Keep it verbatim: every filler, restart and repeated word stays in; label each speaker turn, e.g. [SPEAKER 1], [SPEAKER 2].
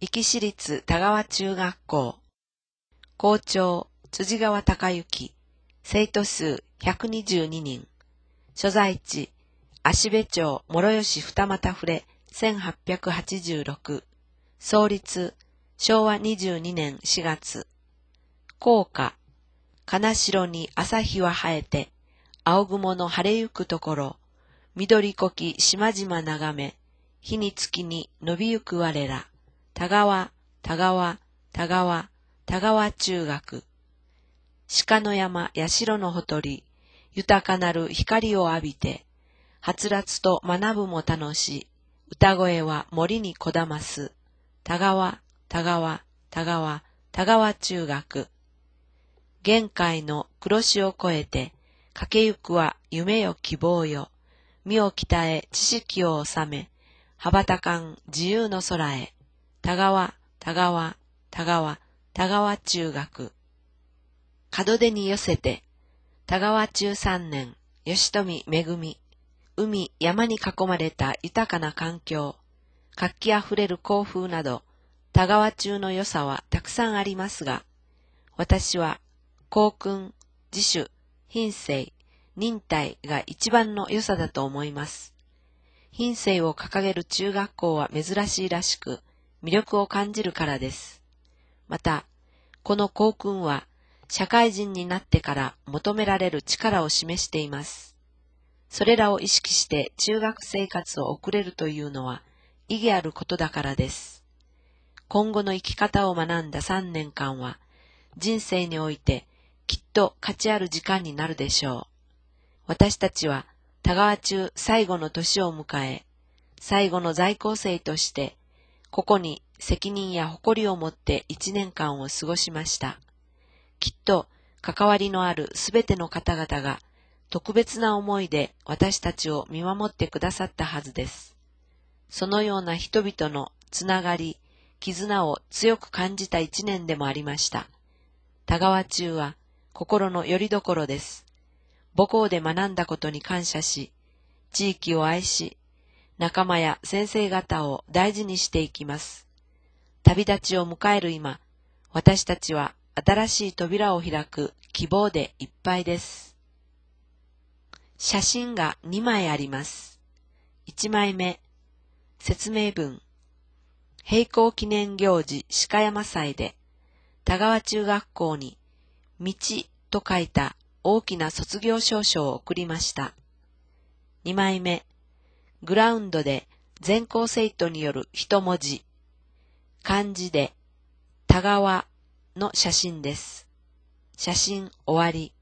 [SPEAKER 1] 壱岐市立田川中学校校長辻川隆之、生徒数ひゃくにじゅうににん、所在地芦部町諸吉二俣触せんはっぴゃくはちじゅうろく、創立しょうわにじゅうにねんしがつ、校歌金城に朝日は生えて、青雲の晴れゆくところ、緑こき島々眺め、日に月に伸びゆく我ら、田川、田川、田川、田川中学。鹿の山、社のほとり、豊かなる光を浴びて、はつらつと学ぶも楽し、歌声は森にこだます。田川、田川、田川、田川中学。玄海の黒潮を越えて、駆けゆくは夢よ希望よ。身を鍛え知識を収め、羽ばたかん自由の空へ。田川、田川、田川、田川中学。門出に寄せて、田川中三年、吉富恵み、海、山に囲まれた豊かな環境、活気あふれる校風など、田川中の良さはたくさんありますが、私は、校訓、自主、品性、忍耐が一番の良さだと思います。品性を掲げる中学校は珍しいらしく、魅力を感じるからです。また、この校訓は、社会人になってから求められる力を示しています。それらを意識して中学生活を送れるというのは意義あることだからです。今後の生き方を学んださんねんかんは、人生においてきっと価値ある時間になるでしょう。私たちは田川中最後の年を迎え、最後の在校生として、ここに責任や誇りを持って一年間を過ごしました。きっと関わりのあるすべての方々が特別な思いで私たちを見守ってくださったはずです。そのような人々のつながり、絆を強く感じた一年でもありました。田川中は心の拠り所です。母校で学んだことに感謝し、地域を愛し、仲間や先生方を大事にしていきます。旅立ちを迎える今、私たちは新しい扉を開く希望でいっぱいです。写真がにまいあります。いちまいめ、説明文。閉校記念行事鹿山祭で、田川中学校に、道と書いた大きな卒業証書を送りました。にまいめ、グラウンドで全校生徒による一文字、漢字で田川の写真です。写真終わり。